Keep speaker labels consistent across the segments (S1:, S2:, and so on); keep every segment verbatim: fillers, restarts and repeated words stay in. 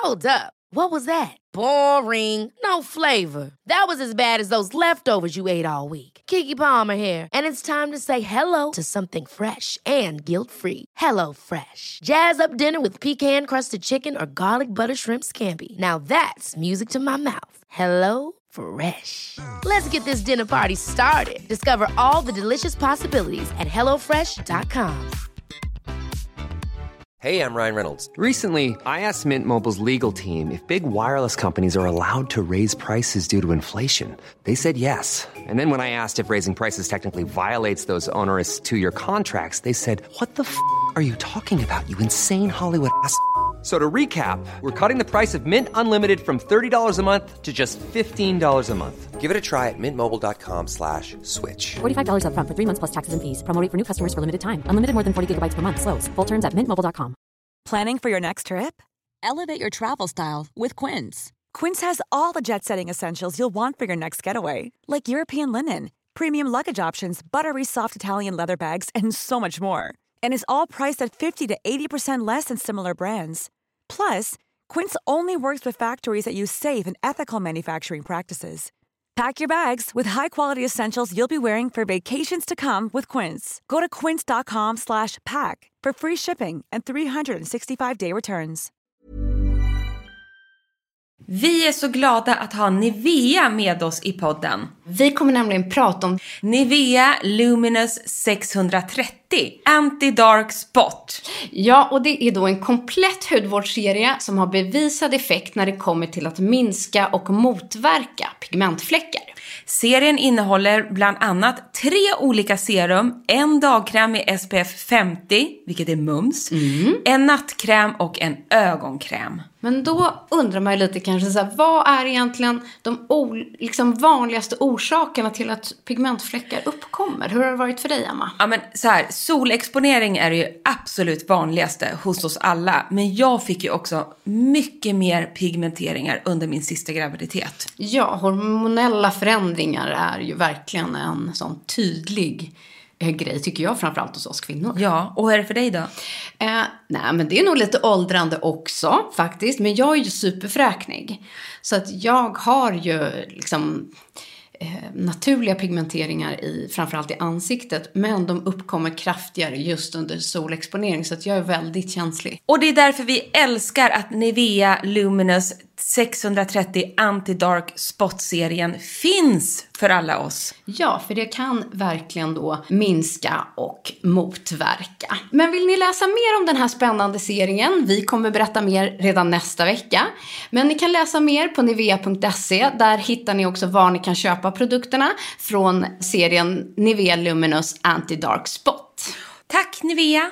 S1: Hold up. What was that? Boring. No flavor. That was as bad as those leftovers you ate all week. Keke Palmer here, and it's time to say hello to something fresh and guilt-free. Hello Fresh. Jazz up dinner with pecan-crusted chicken or garlic butter shrimp scampi. Now that's music to my mouth. Hello Fresh. Let's get this dinner party started. Discover all the delicious possibilities at hello fresh dot com.
S2: Hey, I'm Ryan Reynolds. Recently, I asked Mint Mobile's legal team if big wireless companies are allowed to raise prices due to inflation. They said yes. And then when I asked if raising prices technically violates those onerous two-year contracts, they said, what the f*** are you talking about, you insane Hollywood ass f- So to recap, we're cutting the price of Mint Unlimited from thirty dollars a month to just fifteen dollars a month. Give it a try at mintmobile.com slash switch.
S3: forty-five dollars up front for three months plus taxes and fees. Promo rate for new customers for limited time. Unlimited more than forty gigabytes per month. Slows full terms at mint mobile dot com.
S4: Planning for your next trip? Elevate your travel style with Quince. Quince has all the jet-setting essentials you'll want for your next getaway, like European linen, premium luggage options, buttery soft Italian leather bags, and so much more. And is all priced at fifty to eighty percent less than similar brands. Plus, Quince only works with factories that use safe and ethical manufacturing practices. Pack your bags with high-quality essentials you'll be wearing for vacations to come with Quince. Go to quince.com slash pack for free shipping and three sixty-five day returns.
S5: Vi är så glada att ha Nivea med oss i podden.
S6: Vi kommer nämligen prata om
S5: Nivea Luminous sexhundratrettio Anti-Dark Spot.
S6: Ja, och det är då en komplett hudvårdsserie som har bevisad effekt när det kommer till att minska och motverka pigmentfläckar.
S5: Serien innehåller bland annat tre olika serum, en dagkräm med S P F femtio, vilket är mums, mm. en nattkräm och en ögonkräm.
S6: Men då undrar man ju lite kanske så här, vad är egentligen de o- liksom vanligaste orsakerna till att pigmentfläckar uppkommer? Hur har det varit för dig, Emma?
S5: Ja, men så här, solexponering är ju absolut vanligaste hos oss alla. Men jag fick ju också mycket mer pigmenteringar under min sista graviditet.
S6: Ja, hormonella förändringar är ju verkligen en sån tydlig grej, tycker jag, framförallt hos oss kvinnor.
S5: Ja, och hur är det för dig då?
S6: Eh, nej, men det är nog lite åldrande också, faktiskt. Men jag är ju superfräknig. Så att jag har ju liksom eh, naturliga pigmenteringar i, framförallt i ansiktet. Men de uppkommer kraftigare just under solexponering. Så att jag är väldigt känslig.
S5: Och det är därför vi älskar att Nivea Luminous sexhundratrettio Anti-Dark Spot-serien finns för alla oss.
S6: Ja, för det kan verkligen då minska och motverka. Men vill ni läsa mer om den här spännande serien? Vi kommer berätta mer redan nästa vecka. Men ni kan läsa mer på nivea punkt se. Där hittar ni också var ni kan köpa produkterna från serien Nivea Luminous Anti-Dark Spot.
S5: Tack Nivea!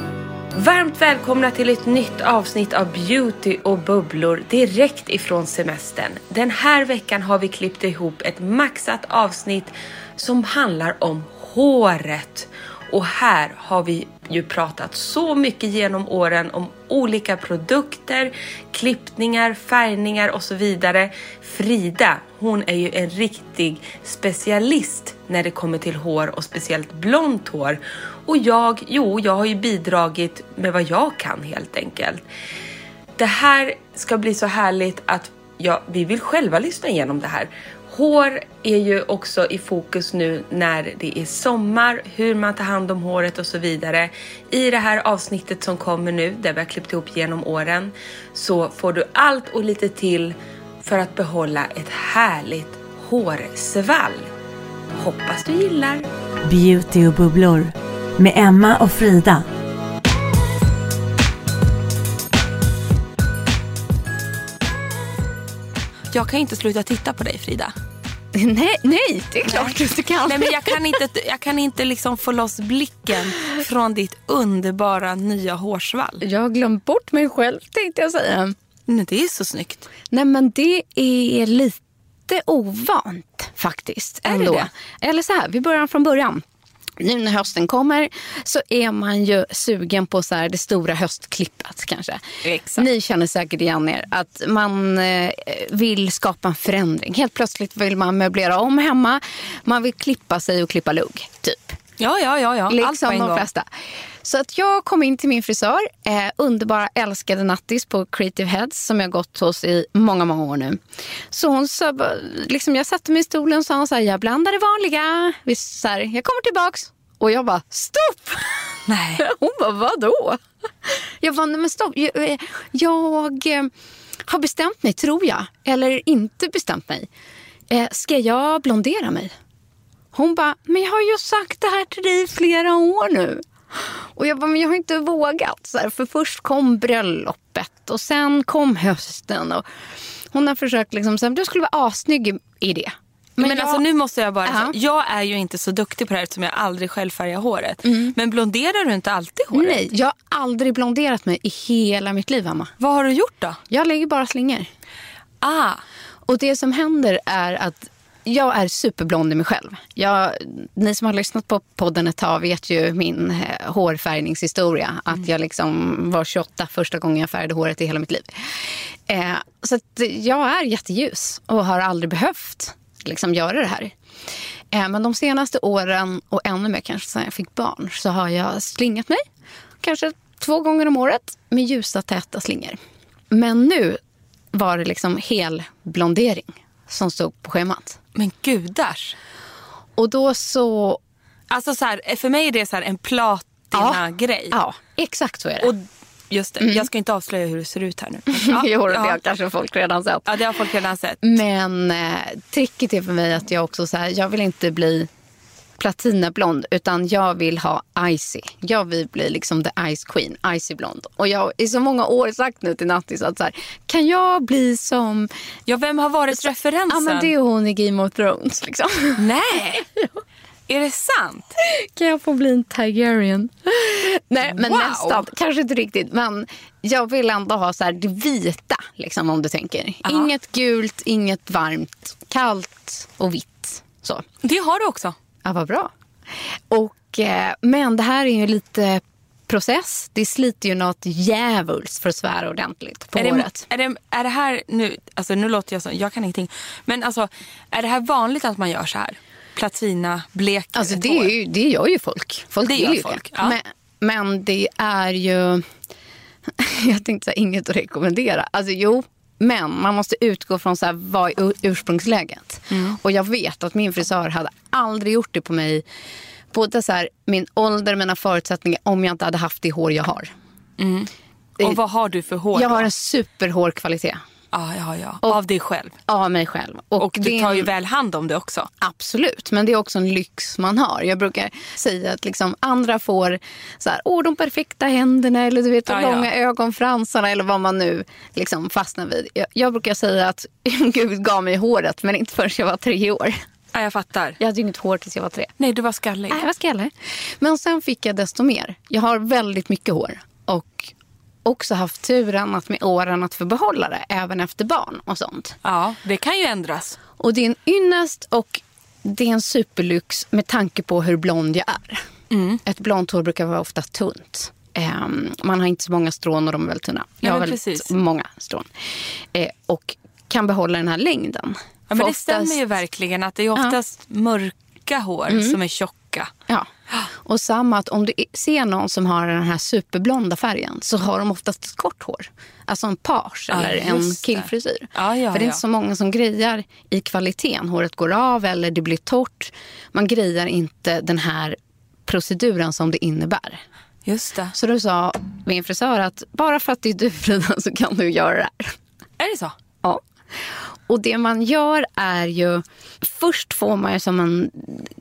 S5: Varmt välkomna till ett nytt avsnitt av Beauty och bubblor direkt ifrån semestern. Den här veckan har vi klippt ihop ett maxat avsnitt som handlar om håret. Och här har vi ju pratat så mycket genom åren om olika produkter, klippningar, färgningar och så vidare. Frida, hon är ju en riktig specialist när det kommer till hår och speciellt blont hår. Och jag, jo, jag har ju bidragit med vad jag kan helt enkelt. Det här ska bli så härligt att ja, vi vill själva lyssna igenom det här. Hår är ju också i fokus nu när det är sommar, hur man tar hand om håret och så vidare. I det här avsnittet som kommer nu, där vi har klippt ihop genom åren, så får du allt och lite till för att behålla ett härligt hårsvall. Hoppas du gillar.
S7: Beauty och bubblor med Emma och Frida.
S5: Jag kan inte sluta titta på dig, Frida.
S6: Nej, nej, det är klart att du kan.
S5: Nej, men jag kan inte, jag kan inte liksom få loss blicken från ditt underbara nya hårsvall.
S6: Jag har glömt bort mig själv, tänkte jag säga.
S5: Nej, det är så snyggt.
S6: Nej, men det är lite ovant faktiskt.
S5: Är
S6: ändå.
S5: det det?
S6: Eller så här, vi börjar från början. Nu när hösten kommer så är man ju sugen på så här det stora höstklippet kanske.
S5: Exakt.
S6: Ni känner säkert igen er att man eh, vill skapa en förändring. Helt plötsligt vill man möblera om hemma. Man vill klippa sig och klippa lugg, typ.
S5: Ja, ja, ja. ja.
S6: Liksom
S5: Allt på en
S6: de
S5: gång.
S6: flesta. Så att jag kom in till min frisör, eh, underbara älskade Nattis på Creative Heads som jag gått hos i många, många år nu. Så hon sa, liksom jag satte mig i stolen och sa så här, jag blandar det vanliga. Vi, så här, jag kommer tillbaks. Och jag bara, stopp!
S5: Nej.
S6: Hon bara, vadå? Jag bara, nej men stopp. Jag, jag eh, har bestämt mig, tror jag. Eller inte bestämt mig. Eh, ska jag blondera mig? Hon bara, men jag har ju sagt det här till dig i flera år nu. Och jag bara, men jag har inte vågat. Så här, för först kom bröllopet och sen kom hösten. Och hon har försökt liksom, så här, du skulle vara assnygg i det.
S5: Men,
S6: Men jag,
S5: alltså nu måste jag bara
S6: Ja.
S5: säga, jag är ju inte så duktig på det här som jag aldrig själv färgar håret. Mm. Men blonderar du inte alltid håret?
S6: nej, jag har aldrig blonderat mig i hela mitt liv, Emma.
S5: Vad har du gjort då?
S6: Jag lägger bara slingor.
S5: Ah,
S6: Och det som händer är att jag är superblond i mig själv. Jag, ni som har lyssnat på podden ett tag vet ju min eh, hårfärgningshistoria. Att jag liksom var tjugoåtta första gången jag färgade håret i hela mitt liv. Eh, så att jag är jätteljus och har aldrig behövt liksom göra det här. Eh, men de senaste åren och ännu mer kanske sedan jag fick barn så har jag slingat mig. Kanske två gånger om året med ljusa täta slingor. Men nu var det liksom hel blondering som stod på schemat.
S5: men gudars.
S6: Och då så...
S5: Alltså så här, för mig är det så här en platina-grej.
S6: Ja, exakt så är det.
S5: Och just det, jag ska inte avslöja hur det ser ut här nu.
S6: Ja, jo, det
S5: ja.
S6: har kanske folk redan sett.
S5: Ja, det har folk redan sett.
S6: Men eh, tricket är för mig att jag också så här, jag vill inte bli platinablond utan jag vill ha icy. Jag vill bli liksom the ice queen, icy blond. Och jag har i så många år sagt nu till Nattis att så här, kan jag bli som...
S5: Ja, vem har varit referensen?
S6: Ja, men det är hon i Game of Thrones liksom.
S5: Nej! Är det sant?
S6: Kan jag få bli en Targaryen? Nej, men
S5: Wow.
S6: nästan. Kanske inte riktigt. Men jag vill ändå ha så här det vita, liksom, om du tänker.
S5: Aha.
S6: Inget gult, inget varmt. Kallt och vitt. Så.
S5: Det har du också.
S6: Ja, vad bra. Och, eh, men det här är ju lite process. Det sliter ju något djävuls för att svära ordentligt på
S5: Är det,
S6: håret.
S5: är, det, är det här nu, alltså nu låter jag så, jag kan ingenting. Men alltså, är det här vanligt att man gör så här? Platina, blek.
S6: Alltså det, är ju, det gör ju folk. Folk
S5: Det
S6: vill
S5: gör
S6: ju
S5: folk,
S6: det.
S5: ja.
S6: Men, men det är ju... jag tänkte säga inget att rekommendera. Alltså jo, men man måste utgå från så här, vad är ursprungsläget. Mm. Och jag vet att min frisör hade aldrig gjort det på mig. Både så här, min ålder, mina förutsättningar, om jag inte hade haft det hår jag har.
S5: Mm. Och vad har du för hår?
S6: Jag
S5: då?
S6: har en superhårkvalitet.
S5: Ja, ja, ja.
S6: Och-
S5: Av dig själv.
S6: Av mig själv. Och,
S5: Och
S6: det
S5: du
S6: är
S5: tar ju
S6: en-
S5: väl hand om det också.
S6: Absolut, men det är också en lyx man har. Jag brukar säga att liksom andra får så här, åh, de perfekta händerna eller du vet, de
S5: Ja, ja.
S6: långa ögonfransarna eller vad man nu liksom fastnar vid. Jag, jag brukar säga att Gud gav mig håret, men inte förrän jag var tre år.
S5: Ja, jag fattar.
S6: Jag hade ju inget hår tills jag var tre.
S5: Nej, du var skallig.
S6: Nej, jag var skallig. Men sen fick jag desto mer. Jag har väldigt mycket hår och också haft turen att med åren att få behålla det även efter barn och sånt.
S5: Ja, det kan ju ändras.
S6: Och det är en ynnest och det är en superlyx med tanke på hur blond jag är. Mm. Ett blont hår brukar vara ofta tunt. Um, man har inte så många strån och de är väldigt tunna. Jag
S5: Ja,
S6: har
S5: men
S6: väldigt
S5: precis.
S6: många strån. Eh, och kan behålla den här längden.
S5: Ja, men
S6: För
S5: det
S6: oftast-
S5: stämmer ju verkligen att det är oftast mörka hår som är tjocka.
S6: Ja, och samma att om du ser någon som har den här superblonda färgen så har de oftast ett kort hår. Alltså en page
S5: Ja,
S6: eller
S5: just
S6: en
S5: det.
S6: killfrisyr.
S5: Ja, ja,
S6: För det är
S5: ja.
S6: inte så många som grejar i kvaliteten. Håret går av eller det blir torrt. Man grejar inte den här proceduren som det innebär.
S5: Just det.
S6: Så då sa min frisör att bara för att det är du, Frida, så kan du göra det här.
S5: Är det så?
S6: Ja. Och det man gör är ju... Först får man ju som en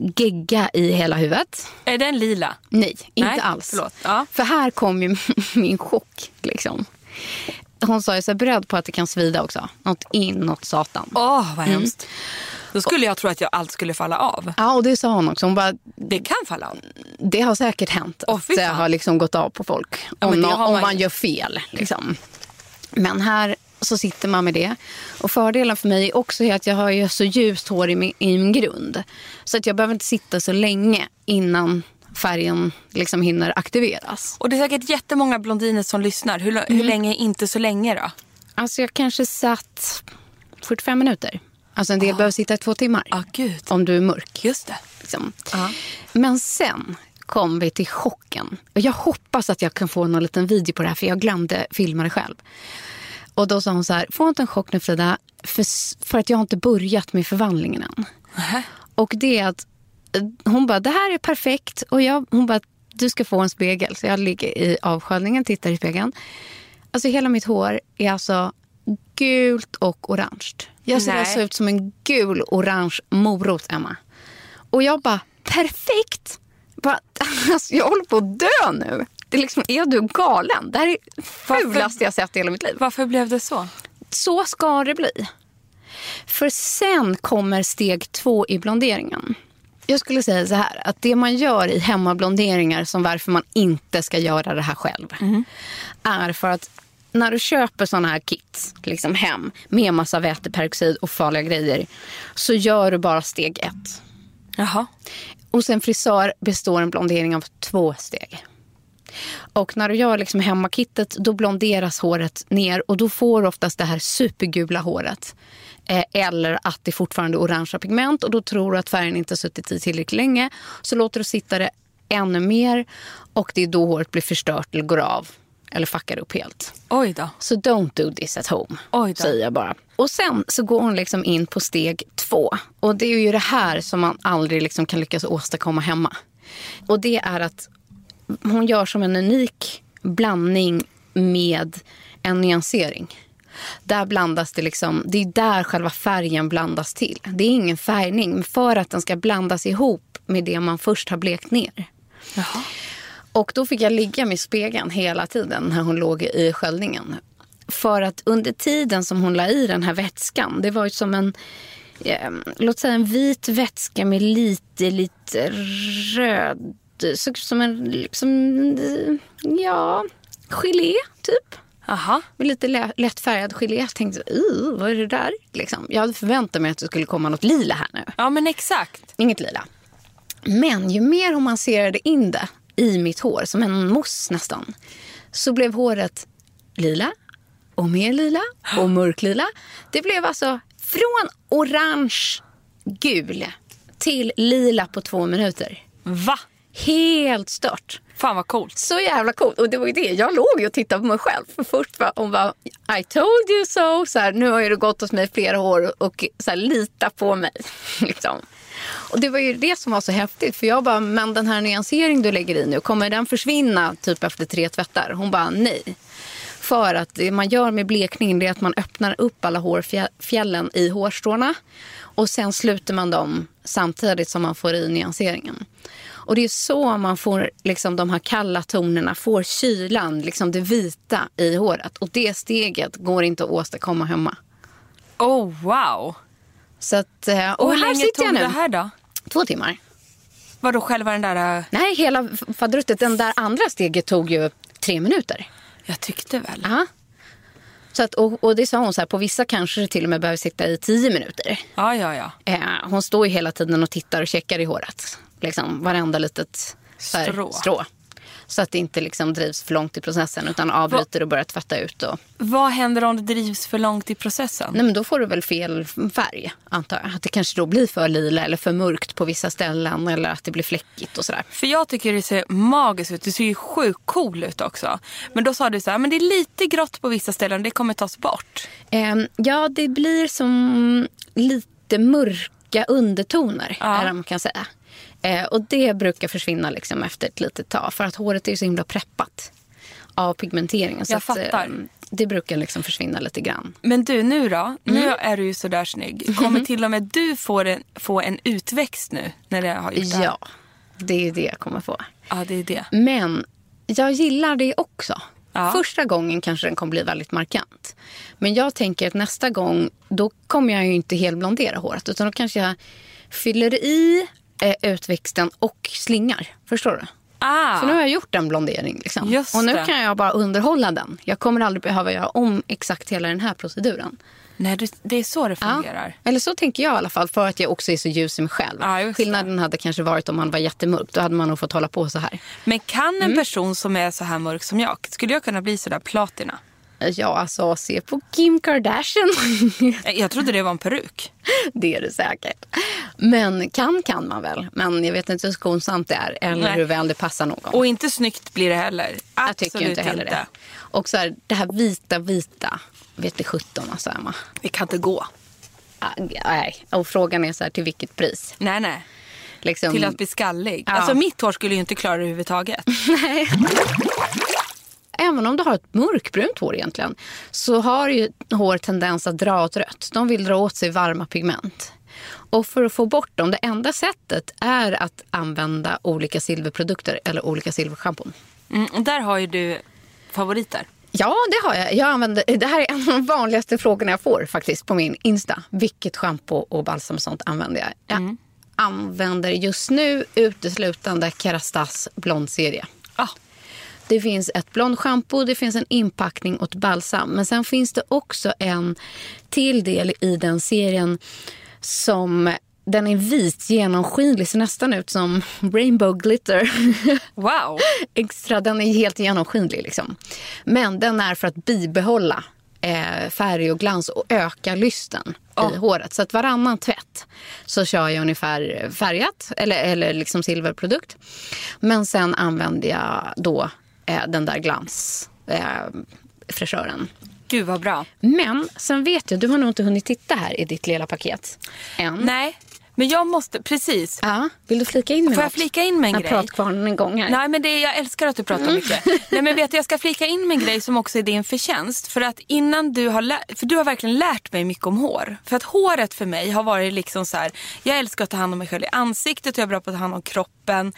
S6: gegga i hela huvudet.
S5: Är den lila?
S6: Nej, inte
S5: Nej,
S6: alls.
S5: förlåt. Ja.
S6: För här kom ju min chock. Liksom. Hon sa ju så här, beredd på att det kan svida också. Något in, något satan.
S5: Åh, vad hemskt. Då skulle jag tro att jag allt skulle falla av.
S6: Ja, och det sa hon också. Hon bara,
S5: Det kan falla av.
S6: det har säkert hänt
S5: Åh,
S6: att
S5: fy
S6: det
S5: fan.
S6: har liksom gått av på folk.
S5: Ja, men
S6: om
S5: det
S6: nå-
S5: har
S6: om
S5: man
S6: man
S5: ju.
S6: gör fel. Liksom. Men här så sitter man med det. Och fördelen för mig också är att jag har ju så ljust hår i min, i min grund. Så att jag behöver inte sitta så länge innan färgen liksom hinner aktiveras.
S5: Och det är säkert jättemånga blondiner som lyssnar. Hur, hur länge är inte så länge då?
S6: Alltså jag kanske satt fyrtiofem minuter. Alltså en del ah. behöver sitta i två timmar.
S5: Ah, gud.
S6: Om du är mörk.
S5: Just det.
S6: Liksom.
S5: Ah.
S6: Men sen kom vi till chocken. Och jag hoppas att jag kan få någon liten video på det här, för jag glömde filma det själv. Och då sa hon så här: få inte en chock nu, Frida, för, för att jag har inte börjat med förvandlingen än. Uh-huh. Och det är att hon bara, det här är perfekt. Och jag, hon bara, du ska få en spegel. Så jag ligger i avsköljningen, tittar i spegeln. Alltså hela mitt hår är alltså gult och orange. Jag ser alltså ut som en gul-orange morot, Emma. Och jag bara, perfekt! Bara, alltså, jag håller på att dö nu. Det är liksom, är du galen? Det här är det fulaste jag sett i hela mitt liv.
S5: Varför blev det så?
S6: Så ska det bli. För sen kommer steg två i blonderingen. Jag skulle säga så här, att det man gör i hemmablonderingar, som varför man inte ska göra det här själv, mm. är för att när du köper såna här kits liksom hem med massa väteperoxid och farliga grejer, så gör du bara steg ett.
S5: Jaha.
S6: Och sen frisör består en blondering av två steg. Och när du gör liksom hemmakittet, då blonderas håret ner och då får du oftast det här supergula håret. Eh, eller att det fortfarande är orangea pigment, och då tror du att färgen inte har suttit i tillräckligt länge. Så låter du sitta det ännu mer, och det är då håret blir förstört eller går av. Eller fuckar upp helt.
S5: Oj då.
S6: Så don't do this at home.
S5: Oj då.
S6: Säger jag bara. Och sen så går hon liksom in på steg två. Och det är ju det här som man aldrig liksom kan lyckas åstadkomma hemma. Och det är att hon gör som en unik blandning med en nyansering. Där blandas det liksom, det är där själva färgen blandas till. Det är ingen färgning, för att den ska blandas ihop med det man först har blekt ner.
S5: Jaha.
S6: Och då fick jag ligga med spegeln hela tiden när hon låg i sköljningen. För att under tiden som hon la i den här vätskan, det var ju som en, eh, låt säga en vit vätska med lite, lite röd, så som en, liksom, ja, gelé typ.
S5: Aha.
S6: Med lite lä- lättfärgad gelé. Jag tänkte, vad är det där? Liksom. Jag hade förväntat mig att det skulle komma något lila här nu.
S5: Ja, men exakt.
S6: Inget lila. Men ju mer hon masserade in det i mitt hår, som en mousse nästan, så blev håret lila och mer lila och mörklila. Det blev alltså från orange gul till lila på två minuter.
S5: Va?
S6: Helt stört.
S5: Fan vad coolt.
S6: Så jävla coolt. Och det var ju det. Jag låg ju och tittade på mig själv. För först var hon bara, I told you so. Så här, nu har ju det gått hos mig flera år och så här, lita på mig. liksom. Och det var ju det som var så häftigt. För jag bara, men den här nyansering du lägger i nu, kommer den försvinna typ efter tre tvättar? Hon bara, nej. För att det man gör med blekningen, det är att man öppnar upp alla hårfjällen i hårstråna. Och sen sluter man dem samtidigt som man får i nyanseringen. Och det är så man får liksom de här kalla tonerna, får kylan, liksom det vita i håret. Och det steget går inte att åstadkomma hemma.
S5: Oh, wow.
S6: Så att, och,
S5: och hur
S6: här
S5: länge
S6: sitter
S5: tog
S6: jag nu.
S5: det här då?
S6: Två timmar.
S5: Vadå själva den där?
S6: Nej, hela fadruttet. Den där andra steget tog ju tre minuter.
S5: Jag tyckte väl.
S6: Ja. Så att, och, och det sa hon så här, på vissa kanske det till och med behöver sitta i tio minuter.
S5: Ja, ja, ja.
S6: Eh, hon står ju hela tiden och tittar och checkar i håret. Liksom varenda litet här,
S5: strå.
S6: strå. Så att det inte liksom drivs för långt i processen, utan avbryter och börjar tvätta ut. Och...
S5: Vad händer om det drivs för långt i processen?
S6: Nej, men då får du väl fel färg, antar jag. Att det kanske då blir för lila eller för mörkt på vissa ställen, eller att det blir fläckigt och sådär.
S5: För jag tycker det ser magiskt ut. Det ser ju sjukt cool ut också. Men då sa du så här, men det är lite grått på vissa ställen, det kommer tas bort.
S6: Eh, ja, det blir som lite mörka undertoner,
S5: ja.
S6: Eller man kan säga. Eh, och det brukar försvinna liksom efter ett litet tag. För att håret är så himla preppat av pigmenteringen. Så
S5: jag
S6: att,
S5: fattar.
S6: Eh, det brukar liksom försvinna lite grann.
S5: Men du, nu då?
S6: Mm.
S5: Nu är du ju så där snygg. Kommer till och med du får en, få en utväxt nu när det har gjort det här?
S6: Ja, det är det jag kommer få.
S5: Ja, det är det.
S6: Men jag gillar det också.
S5: Ja.
S6: Första gången kanske den kommer bli väldigt markant. Men jag tänker att nästa gång, då kommer jag ju inte helblondera håret. Utan då kanske jag fyller i eh, utväxten och slingar. Förstår du?
S5: Ah.
S6: För nu har jag gjort en blondering. Liksom.
S5: Just
S6: och nu
S5: det.
S6: kan jag bara underhålla den. Jag kommer aldrig behöva göra om exakt hela den här proceduren.
S5: Nej, det är så det fungerar.
S6: Ja. Eller så tänker jag i alla fall, för att jag också är så ljus i mig själv.
S5: Ja,
S6: skillnaden hade kanske varit om man var jättemörk. Då hade man nog fått hålla på så här.
S5: Men kan en
S6: Mm.
S5: person som är så här mörk som jag, skulle jag kunna bli så där platina?
S6: Ja, alltså se på Kim Kardashian.
S5: Jag trodde det var en peruk.
S6: Det är det säkert. Men kan kan man väl. Men jag vet inte hur skonsamt det är. Eller Nej. hur väl det passar någon.
S5: Och inte snyggt blir det heller.
S6: Jag tycker inte heller inte. det. Och så här, det här vita, vita. Vet du sjutton alltså, Emma.
S5: Det kan inte gå.
S6: Ah, nej. Och frågan är så här, till vilket pris?
S5: Nej, nej.
S6: Liksom...
S5: Till att bli skallig. Ja. Alltså mitt hår skulle ju inte klara det överhuvudtaget.
S6: Nej. Även om du har ett mörkbrunt hår egentligen, så har ju hår tendens att dra åt rött. De vill dra åt sig varma pigment. Och för att få bort dem, det enda sättet är att använda olika silverprodukter eller olika silverschampon.
S5: Mm, och där har ju du favoriter.
S6: Ja, det har jag. jag använder, det här är en av de vanligaste frågorna jag får faktiskt på min Insta. Vilket schampo och balsam och sånt använder jag? Jag mm. använder just nu uteslutande Kerastase blondserie.
S5: Ah.
S6: Det finns ett blond shampoo, det finns en inpackning och ett balsam. Men sen finns det också en till del i den serien som... Den är vit, genomskinlig, ser nästan ut som rainbow glitter.
S5: Wow!
S6: Extra, den är helt genomskinlig liksom. Men den är för att bibehålla eh, färg och glans och öka lysten oh. i håret. Så att varannan tvätt så kör jag ungefär färgat eller, eller liksom silverprodukt. Men sen använder jag då eh, den där glans eh, fräschören.
S5: Gud vad bra.
S6: Men sen vet jag, du har nog inte hunnit titta här i ditt lilla paket än.
S5: Nej. Men jag måste, precis.
S6: Ja, vill du flika in med
S5: Får
S6: något?
S5: jag flika in med en
S6: jag
S5: grej?
S6: Jag pratar kvar en gång här.
S5: Nej, men det, jag älskar att du pratar mm. mycket. Nej, men vet du, jag ska flika in med en grej som också är din förtjänst. För att innan du har lärt, för du har verkligen lärt mig mycket om hår. För att håret för mig har varit liksom så här, jag älskar att ta hand om mig själv i ansiktet och jag är bra på att ta hand om kroppen.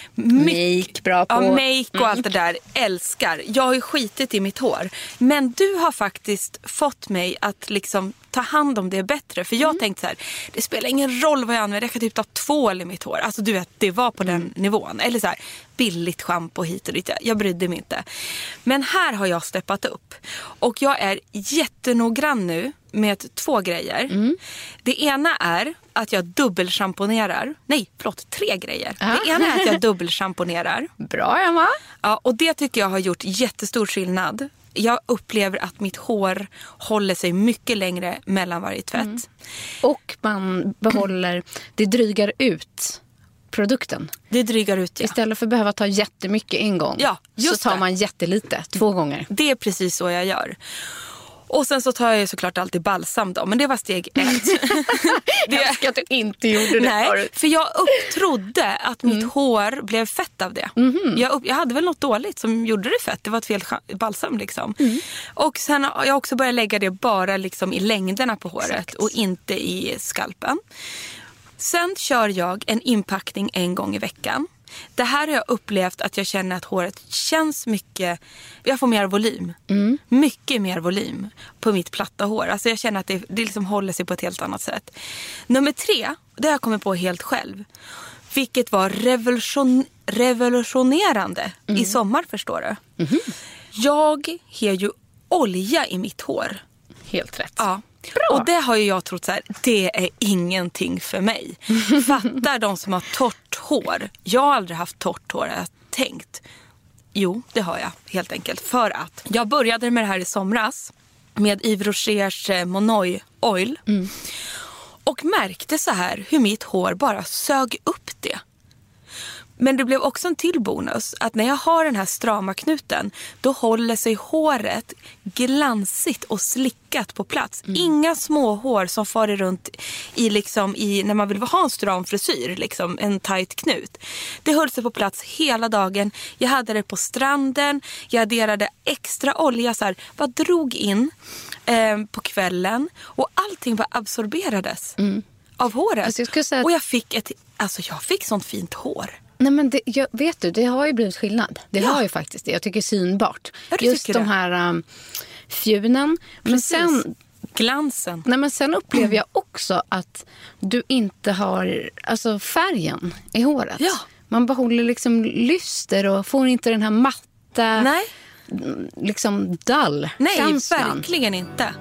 S6: My- make, bra på.
S5: Ja, make och mm. allt det där. Älskar. Jag har ju skitit i mitt hår. Men du har faktiskt fått mig att liksom ta hand om det bättre. För jag mm. tänkte så här, det spelar ingen roll vad jag använder. Jag kan typ ta tvål i mitt hår. Alltså du vet, det var på mm. den nivån. Eller så här, billigt shampoo hit och dit. Jag brydde mig inte. Men här har jag steppat upp. Och jag är jättenoggrann nu med två grejer. Mm. Det ena är att jag dubbelschamponerar. Nej, förlåt, tre grejer. Ja. Det ena är att jag dubbelschamponerar.
S6: Bra, Emma.
S5: Ja, och det tycker jag har gjort jättestor skillnad. Jag upplever att mitt hår håller sig mycket längre mellan varje tvätt. Mm.
S6: Och man behåller, det drygar ut produkten.
S5: Det drygar ut, ja.
S6: Istället för att behöva ta jättemycket en gång.
S5: Ja, just
S6: så tar
S5: det.
S6: man jättelite, två gånger.
S5: Det är precis så jag gör. Och sen så tar jag ju såklart alltid balsam då. Men det var steg ett.
S6: det... Jag ska att du inte gjorde det.
S5: Nej,
S6: förut.
S5: för jag upptrodde att mitt mm. hår blev fett av det. Mm-hmm. Jag, upp, jag hade väl något dåligt som gjorde det fett. Det var ett fel balsam liksom. Mm. Och sen har jag också börjat lägga det bara liksom i längderna på håret. Exakt. Och inte i skalpen. Sen kör jag en inpackning en gång i veckan. Det här har jag upplevt att jag känner att håret känns mycket... Jag får mer volym. Mm. Mycket mer volym på mitt platta hår. Alltså jag känner att det, det liksom håller sig på ett helt annat sätt. Nummer tre, det har jag kommit på helt själv. Vilket var revolution, revolutionerande mm. i sommar, förstår du. Mm. Jag har ju olja i mitt hår.
S6: Helt rätt.
S5: Ja. Bra. Och det har ju jag trott så här, det är ingenting för mig. Fattar de som har torrt hår. Jag har aldrig haft torrt hår, jag har tänkt. Jo, det har jag helt enkelt. För att jag började med det här i somras med Yves Rochers Monoi Oil. Mm. Och märkte så här hur mitt hår bara sög upp det. Men det blev också en till bonus att när jag har den här strama knuten då håller sig håret glansigt och slickat på plats. Mm. Inga små hår som far runt i liksom i när man vill ha en stram frisyr, liksom en tight knut. Det höll sig på plats hela dagen. Jag hade det på stranden. Jag adderade extra olja så här, bara drog in eh, på kvällen och allting bara absorberades mm. av håret. Alltså jag säga... Och jag fick ett alltså jag fick sånt fint hår.
S6: Nej, men det, jag, vet du, det har ju blivit skillnad. Det ja. har ju faktiskt det. Jag tycker synbart.
S5: Ja,
S6: just de
S5: det.
S6: här um, fjunen. Men sen,
S5: glansen.
S6: Nej, men sen upplever mm. jag också att du inte har alltså färgen i håret.
S5: Ja.
S6: Man behåller liksom lyster och får inte den här matta,
S5: nej.
S6: liksom dull
S5: Nej,
S6: känslan.
S5: Verkligen inte.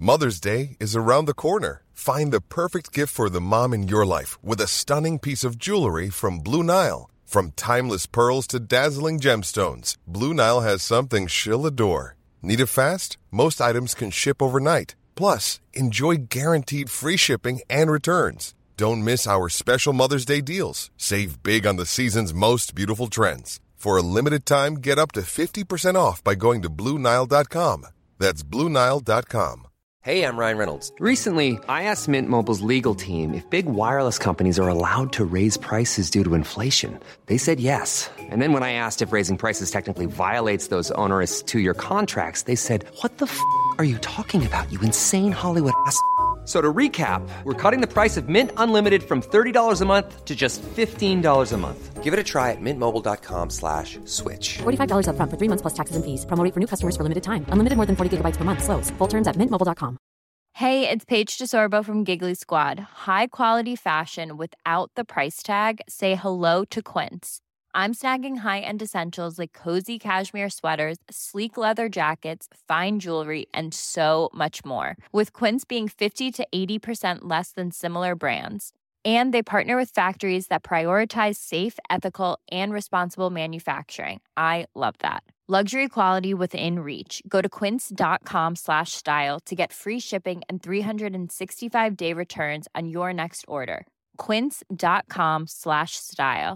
S8: Mother's Day is around the corner. Find the perfect gift for the mom in your life with a stunning piece of jewelry from Blue Nile. From timeless pearls to dazzling gemstones, Blue Nile has something she'll adore. Need it fast? Most items can ship overnight. Plus, enjoy guaranteed free shipping and returns. Don't miss our special Mother's Day deals. Save big on the season's most beautiful trends. For a limited time, get up to fifty percent off by going to Blue Nile dot com. That's Blue Nile dot com.
S2: Hey, I'm Ryan Reynolds. Recently, I asked Mint Mobile's legal team if big wireless companies are allowed to raise prices due to inflation. They said yes. And then when I asked if raising prices technically violates those onerous two-year contracts, they said, "What the f*** are you talking about, you insane Hollywood ass?" So to recap, we're cutting the price of Mint Unlimited from thirty dollars a month to just fifteen dollars a month. Give it a try at mintmobile.com slash switch.
S3: forty-five dollars up front for three months plus taxes and fees. Promo rate for new customers for limited time. Unlimited more than forty gigabytes per month. Slows full terms at mint mobile dot com.
S9: Hey, it's Paige DeSorbo from Giggly Squad. High quality fashion without the price tag. Say hello to Quince. I'm snagging high-end essentials like cozy cashmere sweaters, sleek leather jackets, fine jewelry, and so much more. With Quince being fifty to eighty percent less than similar brands. And they partner with factories that prioritize safe, ethical, and responsible manufacturing. I love that. Luxury quality within reach. Go to quince.com slash style to get free shipping and three sixty-five day returns on your next order. Quince.com slash style.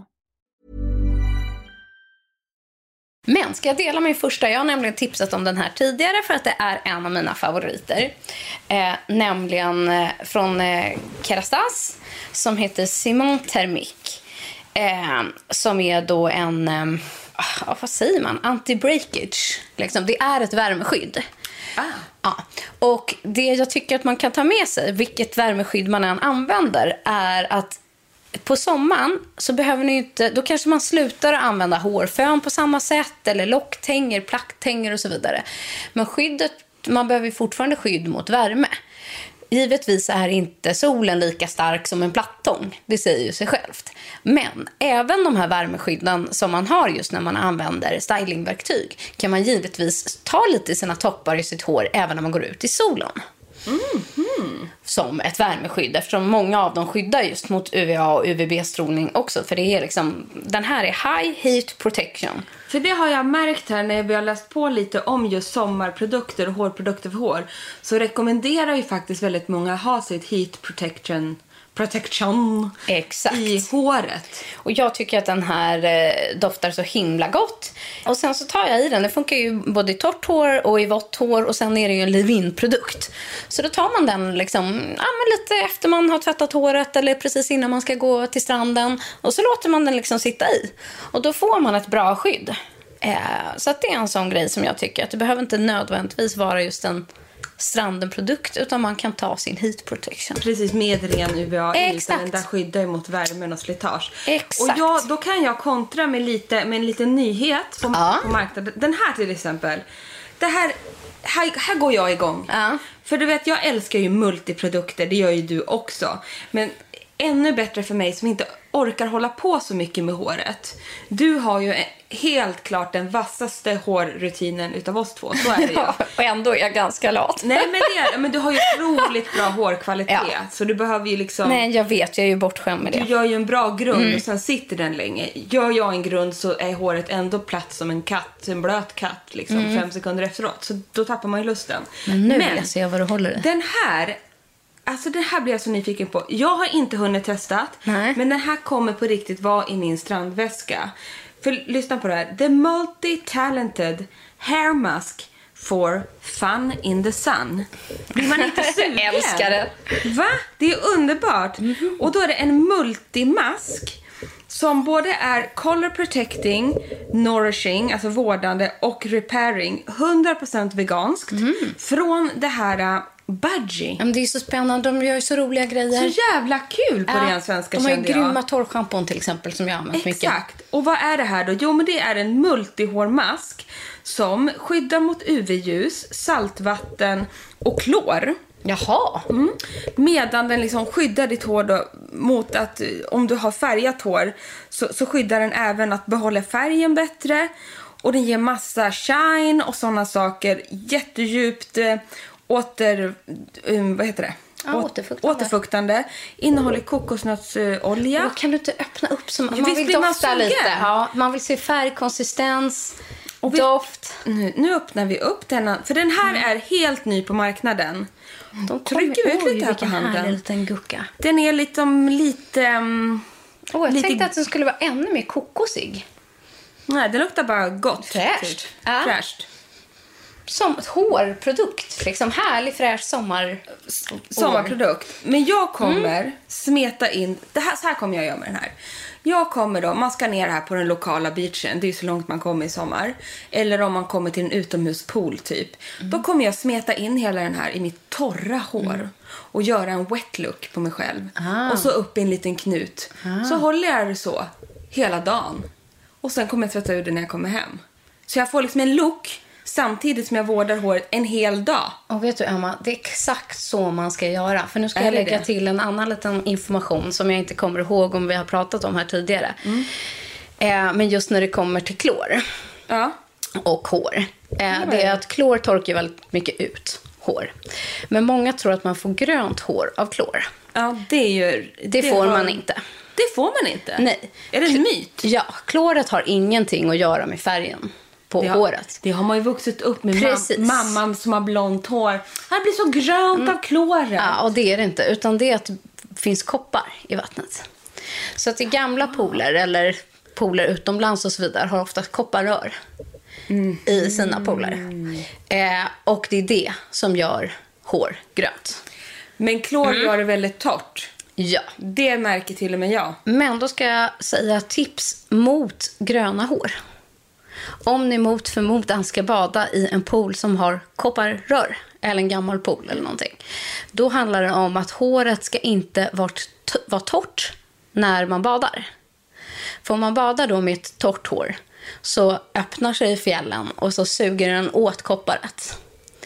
S6: Men ska jag dela min första? Jag har nämligen tipsat om den här tidigare för att det är en av mina favoriter. Eh, nämligen eh, från eh, Kerastase som heter Simon Thermique. Eh, som är då en, eh, vad säger man? Anti-breakage. Liksom. Det är ett värmeskydd. Ah. Ja. Och det jag tycker att man kan ta med sig, vilket värmeskydd man än använder, är att på sommaren så behöver ni inte, då kanske man slutar att använda hårfön på samma sätt eller locktänger, placktänger och så vidare. Men skyddet, man behöver fortfarande skydd mot värme. Givetvis är inte solen lika stark som en plattång, det säger ju sig självt. Men även de här värmeskydden som man har just när man använder stylingverktyg kan man givetvis ta lite i sina toppar i sitt hår även när man går ut i solen. Mm, mm. Som ett värmeskydd, eftersom många av dem skyddar just mot U V A och U V B-strålning också, för det är liksom, den här är high heat protection.
S5: För det har jag märkt här när vi har läst på lite om just sommarprodukter och hårprodukter för hår, så rekommenderar ju faktiskt väldigt många ha sitt heat protection protection
S6: Exakt.
S5: I håret.
S6: Och jag tycker att den här eh, doftar så himla gott. Och sen så tar jag i den. Det funkar ju både i torrt hår och i vått hår. Och sen är det ju en leave-in-produkt. Så då tar man den liksom, ja, men lite efter man har tvättat håret eller precis innan man ska gå till stranden. Och så låter man den liksom sitta i. Och då får man ett bra skydd. Eh, så att det är en sån grej som jag tycker att det behöver inte nödvändigtvis vara just en strandenprodukt, utan man kan ta sin heat protection.
S5: Precis, med ren U V A. Exakt. Den där skyddar mot värmen och slitage.
S6: Exakt.
S5: Och jag, då kan jag kontra med, lite, med en liten nyhet på, ja. på marknaden. Den här till exempel. Det här, här, här går jag igång.
S6: Ja.
S5: För du vet, jag älskar ju multiprodukter. Det gör ju du också. Men ännu bättre för mig som inte orkar hålla på så mycket med håret. Du har ju helt klart den vassaste hårrutinen utav oss två. Så är det ju.
S6: Ja, och ändå är jag ganska lat.
S5: Nej, men det är, men du har ju otroligt bra hårkvalitet. Ja. Så du behöver ju liksom...
S6: Nej, jag vet, jag är ju bortskämd med det.
S5: Du gör ju en bra grund mm. och sen sitter den länge. Gör jag en grund så är håret ändå platt som en katt, en blöt katt liksom, mm. fem sekunder efteråt. Så då tappar man ju lusten.
S6: Men nu men, vill jag se vad du håller i.
S5: Den här... Alltså det här blir jag så nyfiken på. Jag har inte hunnit testat.
S6: Nej.
S5: Men den här kommer på riktigt vara i min strandväska. För lyssna på det här. The multi-talented hair mask for fun in the sun. Blir man inte sugen?
S6: Jag älskar det.
S5: Va? Det är underbart. Mm-hmm. Och då är det en multimask som både är color protecting, nourishing, alltså vårdande, och repairing. hundra procent veganskt. Mm. Från det här... Budgie.
S6: Men det är så spännande, de gör ju så roliga grejer.
S5: Så jävla kul på ja, ren svenska.
S6: De har ju grymma torrschampon till exempel som jag använt mycket.
S5: Exakt, och vad är det här då? Jo, men det är en multihårmask som skyddar mot U V-ljus, saltvatten och klor.
S6: Jaha.
S5: Mm. Medan den liksom skyddar ditt hår då mot att om du har färgat hår så, så skyddar den även att behålla färgen bättre. Och den ger massa shine och sådana saker jättedjupt. åter... Um, vad heter det?
S6: Ja, återfuktande.
S5: återfuktande. Innehåller kokosnötsolja.
S6: Då kan du inte öppna upp som man
S5: Visst
S6: vill
S5: blir man
S6: dofta
S5: sugen?
S6: lite. Ja, man vill se färg, konsistens,
S5: Och vi,
S6: doft.
S5: Nu, nu öppnar vi upp denna. För den här mm. är helt ny på marknaden.
S6: De
S5: trycker ut lite här på handen.
S6: Liten gucka.
S5: Den är liksom lite... Um,
S6: oh, jag
S5: lite...
S6: tänkte att den skulle vara ännu mer kokosig.
S5: Nej, det luktar bara gott.
S6: Fräscht.
S5: Typ.
S6: Ja.
S5: Fräscht.
S6: Som ett hårprodukt. Liksom härlig, fräsch sommar.
S5: Sommarprodukt. Men jag kommer mm. smeta in... Det här, så här kommer jag göra med den här. Jag kommer då, man ska ner här på den lokala beachen. Det är så långt man kommer i sommar. Eller om man kommer till en utomhuspool typ. Mm. Då kommer jag smeta in hela den här i mitt torra hår. Mm. Och göra en wet look på mig själv. Ah. Och så upp i en liten knut. Ah. Så håller jag det så hela dagen. Och sen kommer jag tvätta ur det när jag kommer hem. Så jag får liksom en look samtidigt som jag vårdar håret en hel dag.
S6: Och vet du Emma, det är exakt så man ska göra. För nu ska är jag lägga det? till en annan liten information som jag inte kommer ihåg om vi har pratat om här tidigare. Mm. Eh, men just när det kommer till klor
S5: ja.
S6: och hår. Eh, det är att klor torkar väldigt mycket ut hår. Men många tror att man får grönt hår av klor.
S5: Ja, det är ju...
S6: Det, det får har... man inte.
S5: Det får man inte?
S6: Nej.
S5: Är det en myt?
S6: Ja, kloret har ingenting att göra med färgen på
S5: det har,
S6: håret.
S5: Det har man ju vuxit upp med. Precis. Mam- mamman som har blont hår. Det blir så grönt mm. av kloret.
S6: Ja, och det är det inte. Utan det är att det finns koppar i vattnet. Så att i gamla pooler eller pooler utomlands och så vidare har ofta kopparrör mm. i sina pooler. Mm. Eh, och det är det som gör hår grönt.
S5: Men klor mm. gör det väldigt torrt.
S6: Ja.
S5: Det märker till och med jag.
S6: Men då ska jag säga tips mot gröna hår. Om ni mot förmodan ska bada i en pool som har kopparrör eller en gammal pool eller någonting. Då handlar det om att håret ska inte vara, t- vara torrt när man badar. För om man badar då med ett torrt hår så öppnar sig fjällen och så suger den åt kopparet.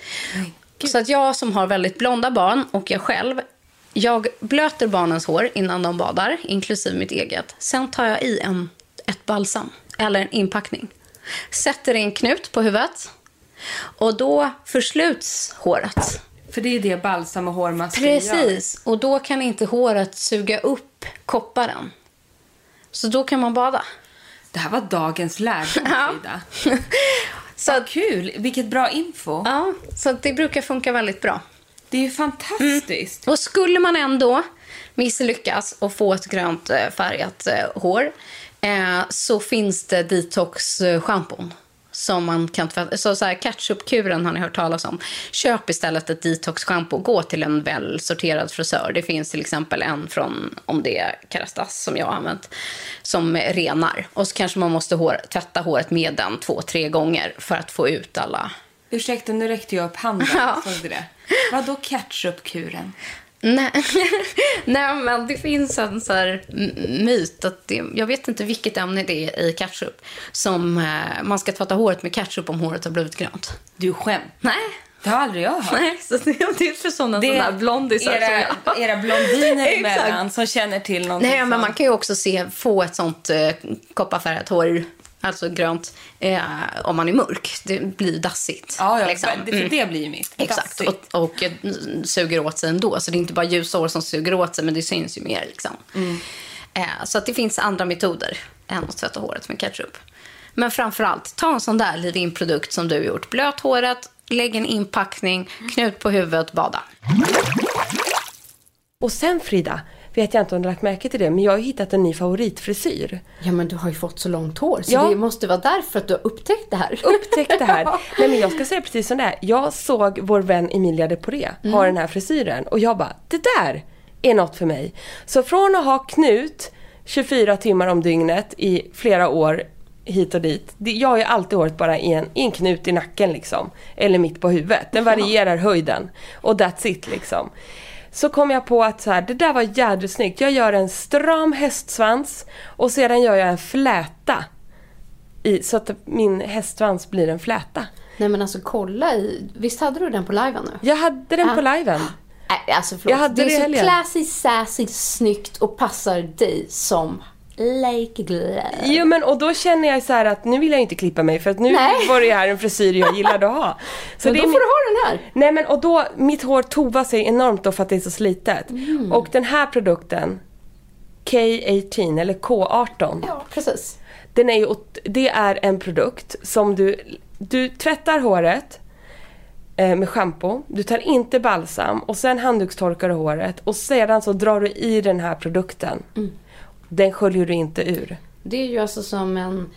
S6: Så att jag som har väldigt blonda barn och jag själv, jag blöter barnens hår innan de badar, inklusive mitt eget. Sen tar jag i en, ett balsam eller en inpackning. Sätter en knut på huvudet och då försluts håret.
S5: För det är det balsam och hårmask.
S6: Precis, och då kan inte håret suga upp kopparen. Så då kan man bada.
S5: Det här var dagens lärdom, Frida. Så att, kul, vilket bra info.
S6: Ja, så det brukar funka väldigt bra.
S5: Det är ju fantastiskt.
S6: Mm. Och skulle man ändå misslyckas och få ett grönt färgat eh, hår eh, så finns det detox-schampon som man kan tvätta. Så, så här, ketchup-kuren har ni hört talas om. Köp istället ett detox-schampo. Gå till en väl sorterad frisör. Det finns till exempel en från, om det är Kerastase som jag har använt, som renar. Och så kanske man måste hår, tvätta håret med den två, tre gånger för att få ut alla.
S5: Ursäkta, nu räckte jag upp handen.
S6: Ja.
S5: Så det. Vadå ketchup-kuren?
S6: Nej. Nej, men det finns en så här myt att det, jag vet inte vilket ämne det är i ketchup som eh, man ska tvätta håret med ketchup om håret har blivit grönt.
S5: Du skämt?
S6: Nej.
S5: Det har aldrig jag hört.
S6: Nej, så det är för sådana,
S5: det
S6: sådana blondisar
S5: era,
S6: som jag.
S5: Era blondiner emellan som känner till någonting.
S6: Nej,
S5: som...
S6: men man kan ju också se, få ett sånt eh, kopparfärgat hår, alltså grönt, eh, om man är mörk. Det blir dassigt.
S5: Ja, ja
S6: liksom.
S5: det, för det blir ju mitt.
S6: Exakt, och, och eh, suger åt sig ändå. Så det är inte bara ljusa hår som suger åt sig, men det syns ju mer. Liksom. Mm. Eh, så att det finns andra metoder än att tvätta håret med ketchup. Men framförallt, ta en sån där liten produkt som du har gjort. Blöt håret, lägg en inpackning, knut på huvudet, bada.
S10: Och sen, Frida, vet jag inte om du har lagt märke till det, men jag har hittat en ny favoritfrisyr.
S6: Ja, men du har ju fått så långt hår, så
S10: ja.
S6: Det måste vara därför att du har upptäckt det här.
S10: Upptäckt det här. Nej, men jag ska säga precis som det är. Jag såg vår vän Emilia de Poré mm. ha den här frisyren och jag bara, det där är något för mig. Så från att ha knut tjugofyra timmar om dygnet i flera år hit och dit. Jag har ju alltid håret bara i en, i en knut i nacken liksom. Eller mitt på huvudet. Den varierar höjden. Och that's it liksom. Så kom jag på att så här, det där var jädrigt snyggt. Jag gör en stram hästsvans. Och sedan gör jag en fläta. I, så att min hästsvans blir en fläta.
S6: Nej, men alltså kolla i... Visst hade du den på liven nu?
S10: Jag hade den ah. på liven.
S6: Nej, alltså förlåt. Jag hade det är det så classy, sassy, snyggt och passar dig som like glove.
S10: Jo, men och då känner jag så här att nu vill jag inte klippa mig för att nu
S6: Nej.
S10: var det här en frisyr jag gillade att ha. Så
S6: men
S10: det
S6: då
S10: är
S6: får
S10: min...
S6: du ha den här.
S10: Nej, men och då, mitt hår tovar sig enormt då för att det är så slitet.
S6: Mm.
S10: Och den här produkten, K arton eller K arton.
S6: Ja, precis.
S10: Den är ju, det är en produkt som du, du tvättar håret eh, med shampoo. Du tar inte balsam och sen handdukstorkar du håret. Och sedan så drar du i den här produkten. Mm. Den sköljer du inte ur.
S6: Det är ju alltså som en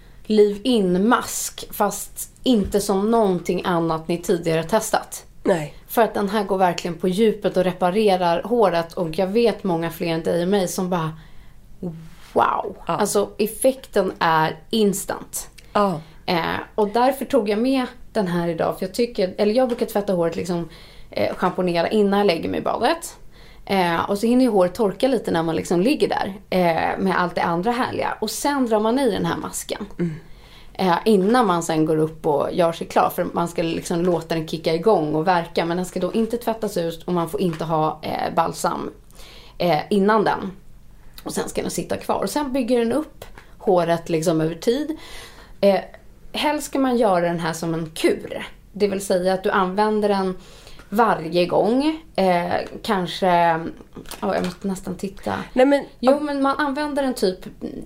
S6: leave-in-mask fast inte som någonting annat ni tidigare testat.
S10: Nej.
S6: För att den här går verkligen på djupet och reparerar håret. Och jag vet många fler än dig och mig som bara wow. Ja. Alltså effekten är instant.
S10: Ja.
S6: Eh, och därför tog jag med den här idag. För jag tycker, eller jag brukar tvätta håret liksom eh, schamponera innan jag lägger mig i badet. Eh, och så hinner ju håret torka lite när man liksom ligger där eh, med allt det andra härliga. Och sen drar man i den här masken. Mm. Eh, innan man sen går upp och gör sig klar. För man ska liksom låta den kicka igång och verka. Men den ska då inte tvättas ut och man får inte ha eh, balsam eh, innan den. Och sen ska den sitta kvar. Och sen bygger den upp håret liksom över tid. Eh, helst ska man göra den här som en kur. Det vill säga att du använder den varje gång. Eh, kanske... Ja, jag måste nästan titta.
S10: Nej, men,
S6: jo, men man använder den typ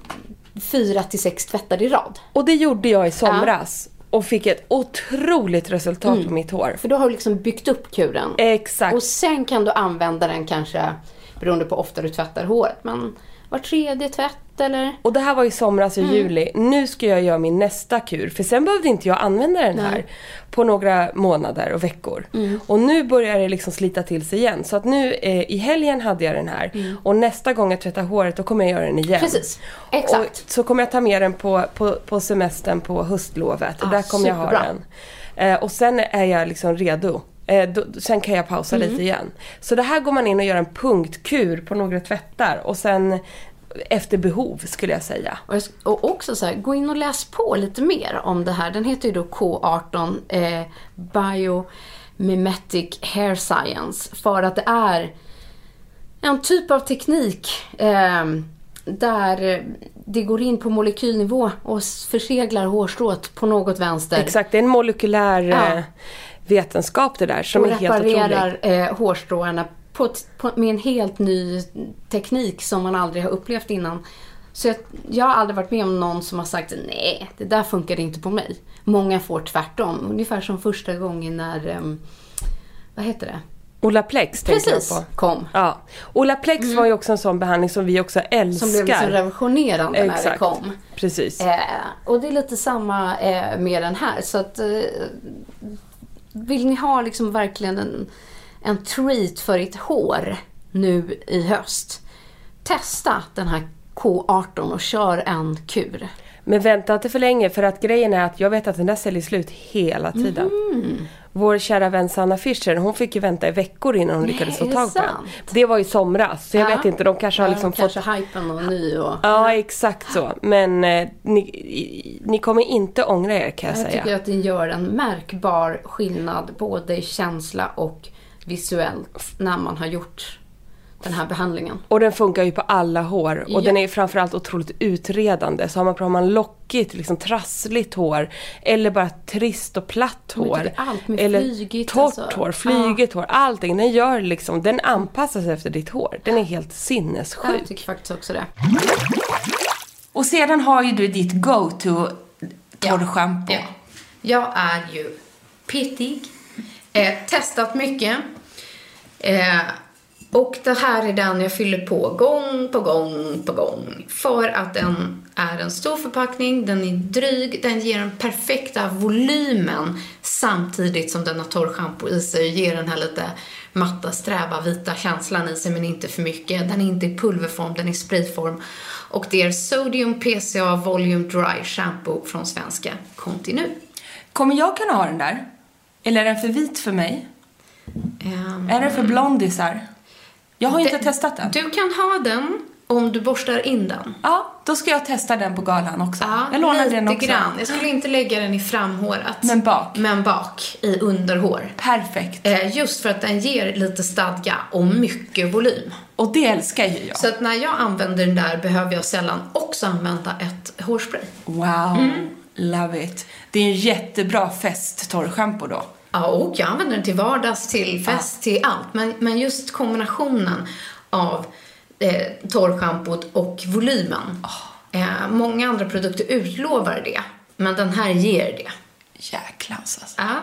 S6: fyra till sex tvättar i rad.
S10: Och det gjorde jag i somras. Ja. Och fick ett otroligt resultat mm. på mitt hår.
S6: För då har du liksom byggt upp kuren.
S10: Exakt.
S6: Och sen kan du använda den kanske... beroende på ofta du tvättar håret. Men var tredje tvätt eller?
S10: Och det här var i somras i mm. juli. Nu ska jag göra min nästa kur. För sen behövde inte jag använda den här. Nej. På några månader och veckor. Mm. Och nu börjar det liksom slita till sig igen. Så att nu eh, i helgen hade jag den här. Mm. Och nästa gång jag tvättar håret då kommer jag göra den igen.
S6: Precis, exakt.
S10: Och så kommer jag ta med den på, på, på semestern på höstlovet. Och
S6: ah,
S10: där kommer jag ha den. Eh, och sen är jag liksom redo. Eh, då, sen kan jag pausa mm. lite igen. Så det här går man in och gör en punktkur på några tvättar. Och sen efter behov skulle jag säga.
S6: Och, jag, och också så här, gå in och läs på lite mer om det här. Den heter ju då K arton eh, Biomimetic Hair Science. För att det är en typ av teknik eh, där det går in på molekylnivå och förseglar hårstrået på något vänster.
S10: Exakt, det är en molekylär ja. eh, vetenskap det där som
S6: och
S10: är helt otroligt. Och
S6: reparerar eh, hårstråarna på, på, med en helt ny teknik som man aldrig har upplevt innan. Så jag, jag har aldrig varit med om någon som har sagt nej, det där funkar inte på mig. Många får tvärtom. Ungefär som första gången när, um, vad heter det?
S10: Olaplex tänkte jag på.
S6: kom.
S10: Ja. Olaplex mm. var ju också en sån behandling som vi också älskar.
S6: Som blev liksom revolutionerande
S10: Exakt.
S6: när det kom.
S10: Precis.
S6: Eh, och det är lite samma eh, med den här. Så att eh, vill ni ha liksom verkligen en, en treat för ert hår nu i höst. Testa den här K arton och kör en kur.
S10: Men vänta inte för länge, för att grejen är att jag vet att den där säljer slut hela tiden. Mm. Vår kära vän Sanna Fischer, hon fick ju vänta i veckor innan hon Nej, lyckades få tag på den. Det var i somras, så jag ja. vet inte, de kanske har liksom
S6: kanske
S10: fått...
S6: Kanske hypen och ny och...
S10: Ja, exakt så. Men eh, ni, ni kommer inte ångra er, kan jag,
S6: jag
S10: säga.
S6: Jag tycker att den gör en märkbar skillnad, både i känsla och visuellt, när man har gjort den här behandlingen.
S10: Och den funkar ju på alla hår. Och
S6: ja.
S10: den är framförallt otroligt utredande. Så har man, har man lockigt, liksom trassligt hår. Eller bara trist och platt hår.
S6: Allt med
S10: eller
S6: flygigt,
S10: torrt
S6: alltså.
S10: hår, flygigt ja. hår. Allting. Den gör liksom, den anpassar sig efter ditt hår. Den är helt sinnessjuk.
S6: Jag tycker faktiskt också det.
S5: Och sedan har ju du ditt go-to torrschampo.
S6: Ja. Jag är ju pittig. Eh, testat mycket. Eh... Och det här är den jag fyller på gång på gång på gång. För att den är en stor förpackning, den är dryg, den ger den perfekta volymen. Samtidigt som den har torrschampo i sig och ger den här lite matta, sträva, vita känslan i sig, men inte för mycket. Den är inte i pulverform, den är i sprayform. Och det är Sodium P C A Volume Dry Shampoo från svenska Continu.
S5: Kommer jag kunna ha den där? Eller är den för vit för mig? Um, är den för blondisar? Jag har inte
S6: det,
S5: testat den.
S6: Du kan ha den om du borstar in den.
S5: Ja,
S10: då ska jag testa den på galan också.
S6: Ja,
S10: jag lånar
S6: lite
S10: den också.
S6: Grann. Jag skulle inte lägga den i framhåret.
S10: Men bak.
S6: Men bak i underhår.
S10: Perfekt.
S6: Eh, just för att den ger lite stadga och mycket volym.
S10: Och det älskar ju jag.
S6: Så att när jag använder den där behöver jag sällan också använda ett hårspray.
S10: Wow, mm. Love it. Det är en jättebra fest-torrschampo då.
S6: Ja, och jag använder den till vardags, till fest, ja. till allt. Men, men just kombinationen av eh, torrschampot och volymen. Oh. Eh, många andra produkter utlovar det. Men den här ger det.
S10: Jäklans alltså.
S6: Ja.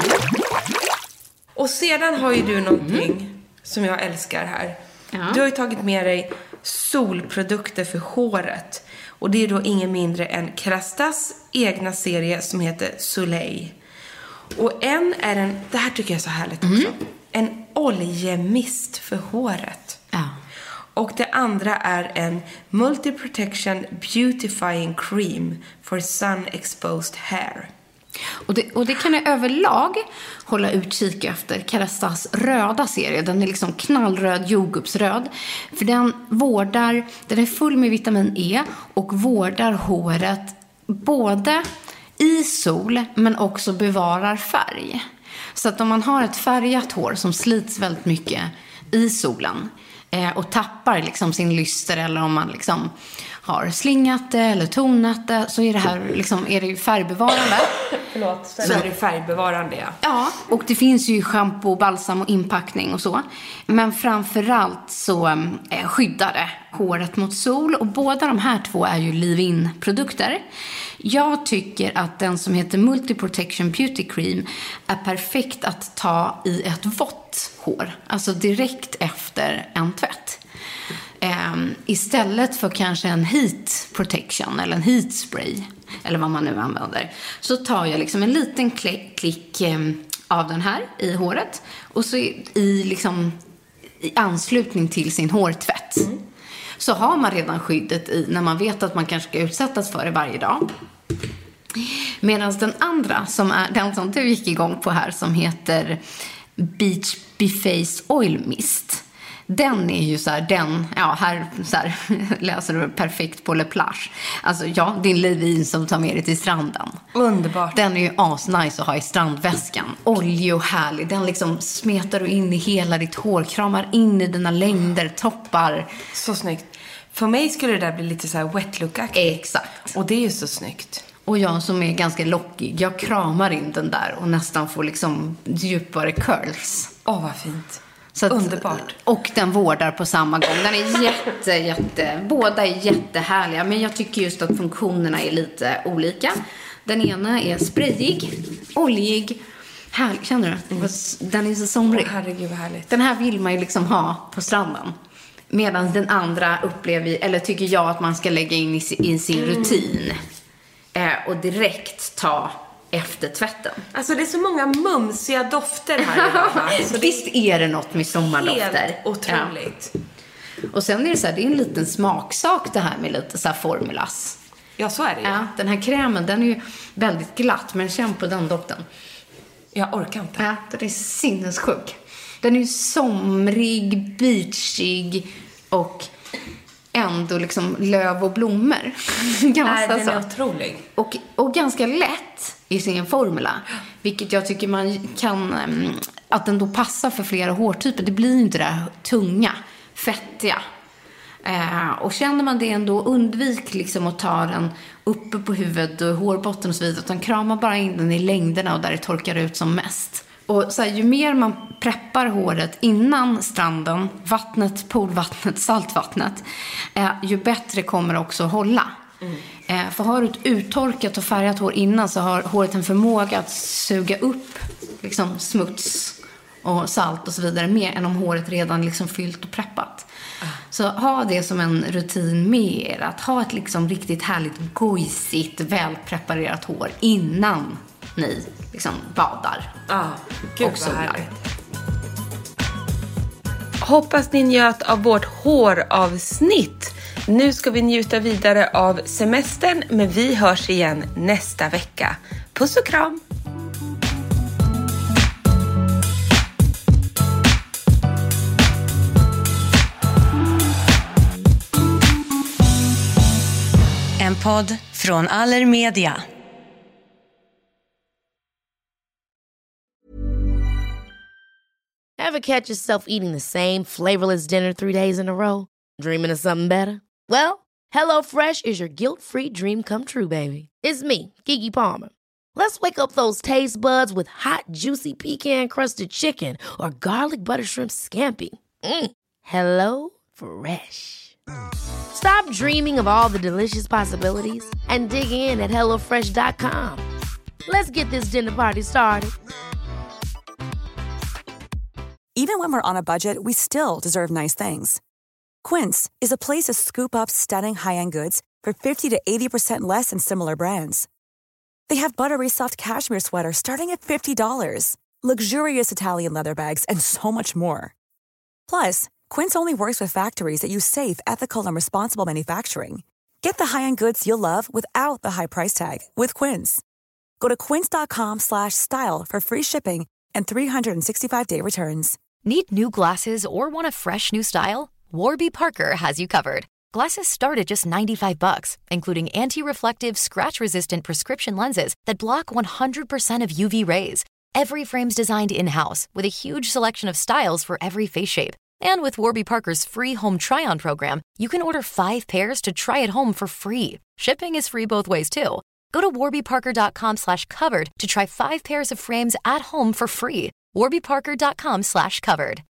S10: Och sedan har ju du någonting mm. som jag älskar här. Ja. Du har ju tagit med dig solprodukter för håret. Och det är då ingen mindre än Kerastas egna serie som heter Soleil. Och en är en, det här tycker jag är så härligt också. Mm. En oljemist för håret.
S6: Ja.
S10: Och det andra är en Multi-Protection Beautifying Cream for Sun Exposed Hair.
S6: Och det, och det kan jag överlag hålla utkik efter Kerastas röda serie. Den är liksom knallröd, jordgubbsröd. För den vårdar, den är full med vitamin E och vårdar håret både i sol men också bevarar färg. Så att om man har ett färgat hår som slits väldigt mycket i solen eh, och tappar liksom sin lyster, eller om man liksom har slingat det eller tonat det, så är det här liksom, är det ju färgbevarande.
S10: Förlåt, så är det färgbevarande, ja.
S6: Ja, och det finns ju shampoo, balsam och inpackning och så. Men framförallt så eh, skyddar det håret mot sol. Och båda de här två är ju leave-in-produkter. Jag tycker att den som heter Multi-Protection Beauty Cream är perfekt att ta i ett vått hår. Alltså direkt efter en tvätt. Um, istället för kanske en heat protection eller en heat spray eller vad man nu använder, så tar jag liksom en liten klick, klick um, av den här i håret och så i, i, liksom, i anslutning till sin hårtvätt. Mm. Så har man redan skyddet i när man vet att man kanske ska utsättas för det varje dag. Medan den andra, som är den som du gick igång på här, som heter Beach Beface Oil Mist, den är ju så här, den, ja här så här, läser du perfekt på Le Plage. Alltså ja, din leave-in som tar med dig till stranden.
S10: Underbart.
S6: Den är ju asnice att ha i strandväskan. Olje och härlig. Den liksom smetar du in i hela ditt hår, kramar in i dina längder, toppar.
S10: Så snyggt. För mig skulle det där bli lite så här wet look-aktigt.
S6: Exakt.
S10: Och det är ju så snyggt.
S6: Och jag som är ganska lockig, jag kramar in den där och nästan får liksom djupare curls.
S10: Åh, oh, vad fint.
S6: Så att,
S10: underbart.
S6: Och den vårdar på samma gång. Den är jätte, jätte, båda är jättehärliga. Men jag tycker just att funktionerna är lite olika. Den ena är sprayig, oljig, härlig, känner du? Mm. Den är så somrig.
S10: Åh, herregud, vad härligt.
S6: Den här vill man ju liksom ha på stranden. Medan den andra upplever, eller tycker jag att man ska lägga in i, i sin rutin. Mm. Eh, och direkt ta efter tvätten.
S10: Alltså det är så många mumsiga dofter här idag. Så
S6: visst är det något med sommardofter.
S10: Helt otroligt.
S6: Ja. Och sen är det så här, det är en liten smaksak det här med lite så här formulas.
S10: Ja, så är det ju.
S6: Ja, den här krämen, den är ju väldigt glatt, men känn på den doften.
S10: Jag orkar inte.
S6: Ja, den är sinnessjuk. Den är ju somrig, beachig och ändå liksom löv och blommor.
S10: Nej, den är otrolig.
S6: Och, och ganska lätt i sin formula. Vilket jag tycker man kan, att den då passar för flera hårtyper. Det blir inte det där tunga, fettiga. Eh, och känner man det ändå, undvik liksom att ta den uppe på huvudet och hårbotten och så vidare. Utan krama bara in den i längderna och där det torkar ut som mest. Och så här, ju mer man preppar håret innan stranden, vattnet, poolvattnet, saltvattnet, eh, ju bättre kommer det också att hålla. Mm. Eh, för har du ett uttorkat och färgat hår innan, så har håret en förmåga att suga upp liksom, smuts och salt och så vidare mer än om håret redan liksom fyllt och preppat. Mm. Så ha det som en rutin med er, att ha ett liksom riktigt härligt, gojsigt, välpreparerat hår innan ni liksom badar.
S10: Ja, gud
S6: och solar.
S10: Hoppas ni njöt av vårt håravsnitt. Nu ska vi njuta vidare av semestern, men vi hörs igen nästa vecka. Puss och kram!
S11: En podd från Allermedia.
S1: Ever catch yourself eating the same flavorless dinner three days in a row? Dreaming of something better? Well, HelloFresh is your guilt-free dream come true, baby. It's me, Keke Palmer. Let's wake up those taste buds with hot, juicy pecan-crusted chicken or garlic butter shrimp scampi. Mm. Hello Fresh. Stop dreaming of all the delicious possibilities and dig in at hello fresh dot com. Let's get this dinner party started.
S4: Even when we're on a budget, we still deserve nice things. Quince is a place to scoop up stunning high-end goods for fifty to eighty percent less than similar brands. They have buttery soft cashmere sweaters starting at fifty dollars, luxurious Italian leather bags, and so much more. Plus, Quince only works with factories that use safe, ethical, and responsible manufacturing. Get the high-end goods you'll love without the high price tag with Quince. Go to quince.com slash style for free shipping and three sixty-five day returns.
S3: Need new glasses or want a fresh new style? Warby Parker has you covered. Glasses start at just ninety-five bucks, including anti-reflective, scratch-resistant prescription lenses that block one hundred percent of U V rays. Every frame's designed in-house with a huge selection of styles for every face shape. And with Warby Parker's free home try-on program, you can order five pairs to try at home for free. Shipping is free both ways, too. Go to warbyparker.com slash covered to try five pairs of frames at home for free. warbyparker.com slash covered.